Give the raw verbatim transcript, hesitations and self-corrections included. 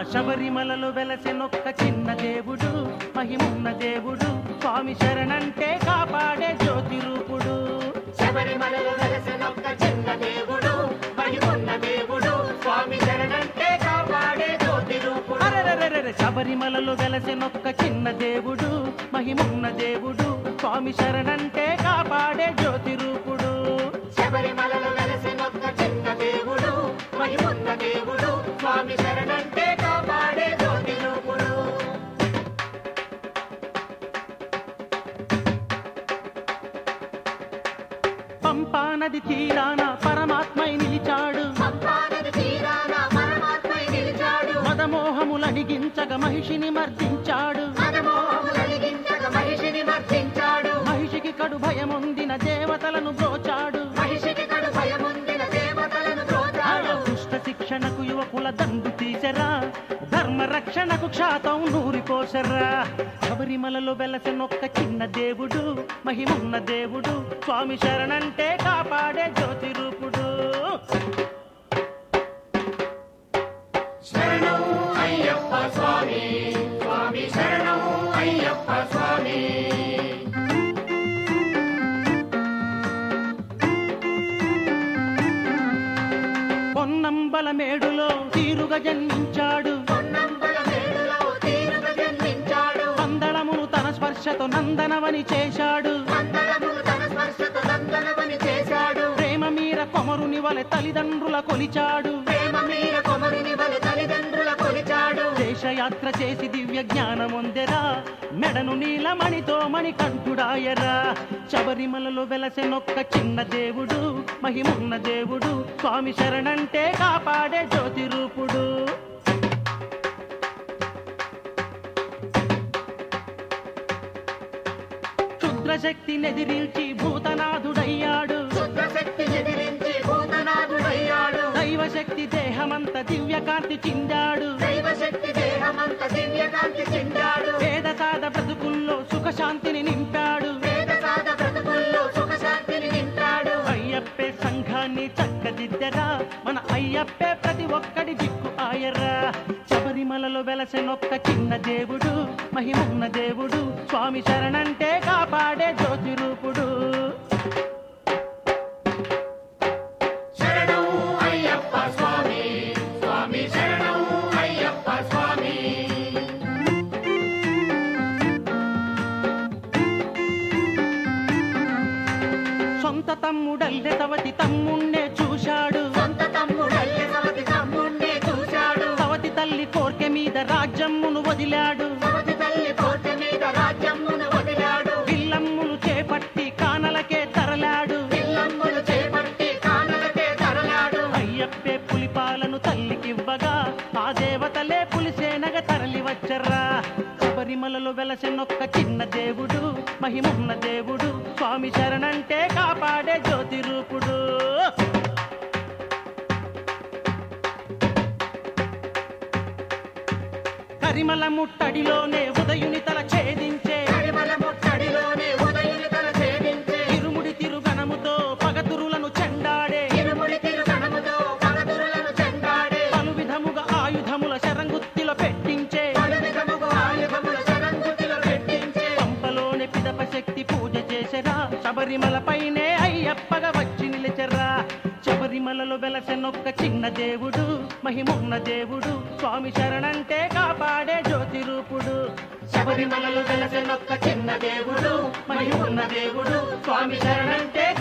శబరిమలలో వెలసెనొక్క చిన్న దేవుడు మహిమున్న దేవుడు స్వామి శరణంటే కాపాడే జ్యోతి రూపుడు. శబరిమలలో వెలసెనొక్క చిన్న దేవుడు మహిమున్న దేవుడు స్వామి శరణంటే కాపాడే జ్యోతి రూపుడు. అరెరెరెరె శబరిమలలో వెలసెనొక్క చిన్న దేవుడు మహిమున్న దేవుడు స్వామి శరణంటే కాపాడే జ్యోతి రూపుడు. శబరిమలలో వెలసెనొక్క చిన్న దేవుడు మహిమున్న దేవుడు స్వామి శరణంటే కాపాడే జ్యోతి రూపుడు. పంపా నది తీరాన పరమాత్మై నిలిచాడు, మదమోహములణిగించగ మహిషిని మర్దించాడు, మహిషికి కడు భయముందిన దేవతలను బ్రోచాడు, దుష్ట శిక్షణకు యువకుల దండు తీసరా, ధర్మ రక్షణకు క్షాతం నూరిపోసరా. శబరిమలలో వెలసెనొక్క చిన్న దేవుడు మహిమున్న దేవుడు స్వామి శరణంటే కాపాడే జ్యోతి రూపుడు. శరణం అయ్యప్ప స్వామి స్వామి శరణం అయ్యప్ప స్వామి. పొన్నంబల మేడులో తీరుగా జన్మించాడు, పందళమును తన స్పర్శతో నందనవని చేశాడు, ప్రేమ మీర కొమరుని వలె తల్లిదండ్రుల కొలిచాడు, దేశయాత్ర చేసి దివ్య జ్ఞానమొందెరా, మెడను నీలమణితో మణికంఠుడాయరా. శబరిమలలో వెలసెనొక్క చిన్న దేవుడు మహిమున్న దేవుడు స్వామి శరణంటే కాపాడే జ్యోతి రూపుడు. క్షుద్రశక్తి నెదిరించి భూతనాథుడయ్యాడు, దైవశక్తి దేహమంత దివ్యకాంతి చిందాడు, వేద సాధ బ్రతుకుల్లో సుఖశాంతిని నింపాడు, అయ్యప్పే సంఘాన్ని చక్కదిద్దరా, మన అయ్యప్పే ప్రతి ఒక్కడి దిక్కు ఆయరా. శబరిమలలో వెలసెనొక్క చిన్న దేవుడు మహిమున్న దేవుడు స్వామి శరణంటే కాపాడే జ్యోతి రూపుడు. శరణం అయ్యప్ప స్వామి స్వామి శరణం అయ్యప్ప స్వామి. సొంత తమ్ముడల్లె సవతి తమ్ముణ్ణే చూశాడు, సవతి తల్లి కోర్కె మీద రాజ్యమును వదిలాడు, పిల్లమ్మును చేపట్టి కానలకే తరలాడు, అయ్యప్పే పులిపాలను తల్లికివ్వగా ఆ దేవతలే పులిసేనగ తరలి వచ్చర్రా. శబరిమలలో వెలసెనొక్క చిన్న దేవుడు మహిమున్న దేవుడు స్వామి శరణంటే కాపాడే జ్యోతి రూపుడు. కరిమల ముట్టడిలోనే ఉదయుని తల ఛేదించే, ఇరుముడి తిరుగణముతో పగతురులను చెండాడే, పలు విధముగా ఆయుధముల శరంగుత్తిలో పెట్టించే, పంపలోని పిదప శక్తి పూజ చేసరా, శబరిమల పైనే అయ్యప్పగా వచ్చి నిలిచరా. శబరిమలలో వెలసెనొక్క చిన్న దేవుడు మహిమున్న దేవుడు స్వామి శరణంటే కాపాడే జ్యోతి రూపుడు. శబరిమలలో వెలసెనొక్క చిన్న దేవుడు మహిమున్న దేవుడు స్వామి శరణంటే